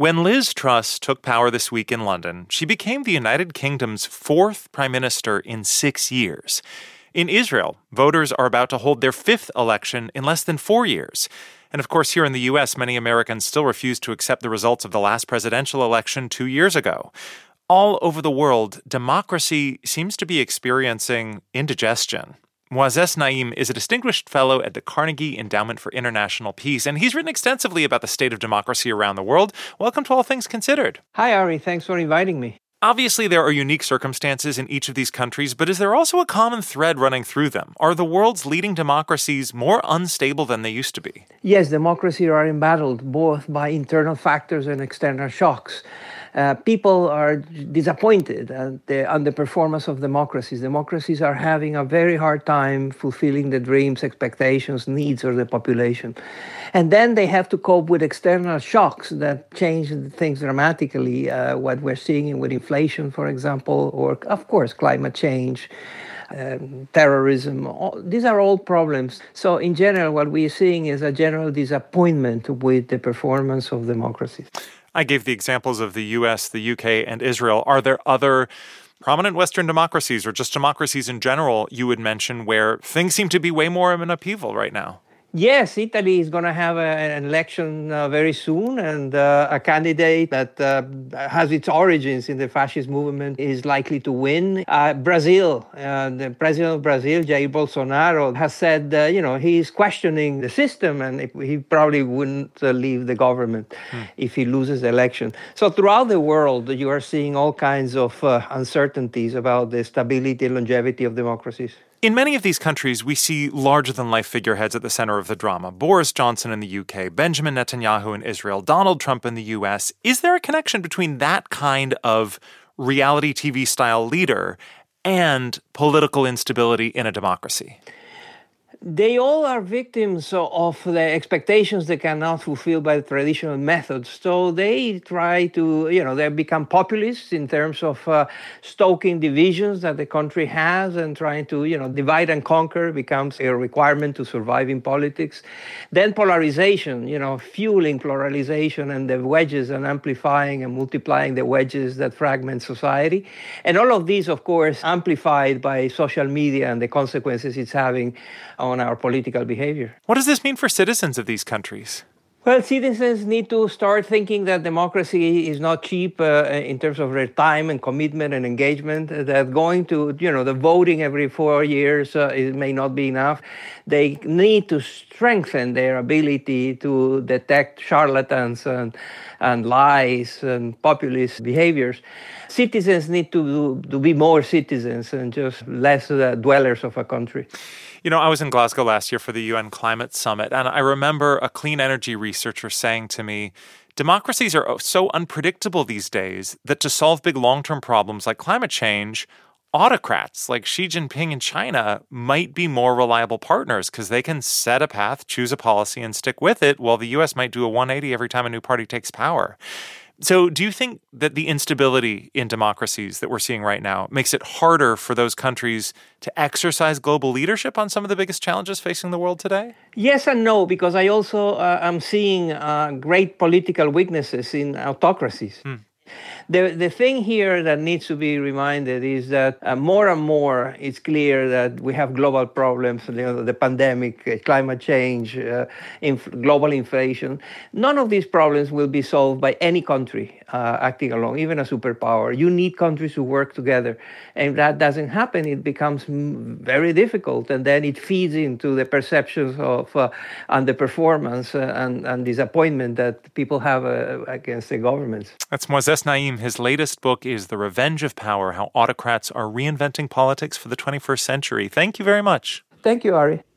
When Liz Truss took power this week in London, she became the United Kingdom's fourth prime minister in 6 years. In Israel, voters are about to hold their fifth election in less than 4 years. And of course, here in the U.S., many Americans still refuse to accept the results of the last presidential election 2 years ago. All over the world, democracy seems to be experiencing indigestion. Moises Naim is a distinguished fellow at the Carnegie Endowment for International Peace, and he's written extensively about the state of democracy around the world. Welcome to All Things Considered. Hi, Ari. Thanks for inviting me. Obviously, there are unique circumstances in each of these countries, but is there also a common thread running through them? Are the world's leading democracies more unstable than they used to be? Yes, democracies are embattled both by internal factors and external shocks. People are disappointed at the underperformance of democracies. Democracies are having a very hard time fulfilling the dreams, expectations, needs of the population. And then they have to cope with external shocks that change things dramatically, what we're seeing with inflation, for example, or, of course, climate change. Terrorism, these are all problems. So in general, what we're seeing is a general disappointment with the performance of democracies. I gave the examples of the U.S., the U.K., and Israel. Are there other prominent Western democracies or just democracies in general you would mention where things seem to be way more in upheaval right now? Yes, Italy is going to have an election very soon, and a candidate that has its origins in the fascist movement is likely to win. Brazil, the president of Brazil, Jair Bolsonaro, has said, he's questioning the system, and he probably wouldn't leave the government if he loses the election. So throughout the world, you are seeing all kinds of uncertainties about the stability and longevity of democracies. In many of these countries, we see larger-than-life figureheads at the center of the drama. Boris Johnson in the UK, Benjamin Netanyahu in Israel, Donald Trump in the US. Is there a connection between that kind of reality TV-style leader and political instability in a democracy? They all are victims of the expectations they cannot fulfill by the traditional methods. So they try to, they become populists in terms of stoking divisions that the country has and trying to, divide and conquer becomes a requirement to survive in politics. Then polarization, fueling polarization and the wedges and amplifying and multiplying the wedges that fragment society. And all of these, of course, amplified by social media and the consequences it's having on our political behavior. What does this mean for citizens of these countries? Well, citizens need to start thinking that democracy is not cheap in terms of their time and commitment and engagement, that going to, the voting every 4 years it may not be enough. They need to strengthen their ability to detect charlatans and lies and populist behaviors. Citizens need to be more citizens and just less dwellers of a country. I was in Glasgow last year for the UN Climate Summit, and I remember a clean energy researcher saying to me, democracies are so unpredictable these days that to solve big long-term problems like climate change, autocrats like Xi Jinping in China might be more reliable partners because they can set a path, choose a policy, and stick with it, while the U.S. might do a 180 every time a new party takes power. So do you think that the instability in democracies that we're seeing right now makes it harder for those countries to exercise global leadership on some of the biggest challenges facing the world today? Yes and no, because I also am seeing great political weaknesses in autocracies. The thing here that needs to be reminded is that more and more it's clear that we have global problems, the pandemic, climate change, global inflation. None of these problems will be solved by any country acting alone, even a superpower. You need countries to work together. And if that doesn't happen, it becomes very difficult. And then it feeds into the perceptions of underperformance and disappointment that people have against the governments. That's Moises Naim. His latest book is The Revenge of Power, How Autocrats Are Reinventing Politics for the 21st Century. Thank you very much. Thank you, Ari.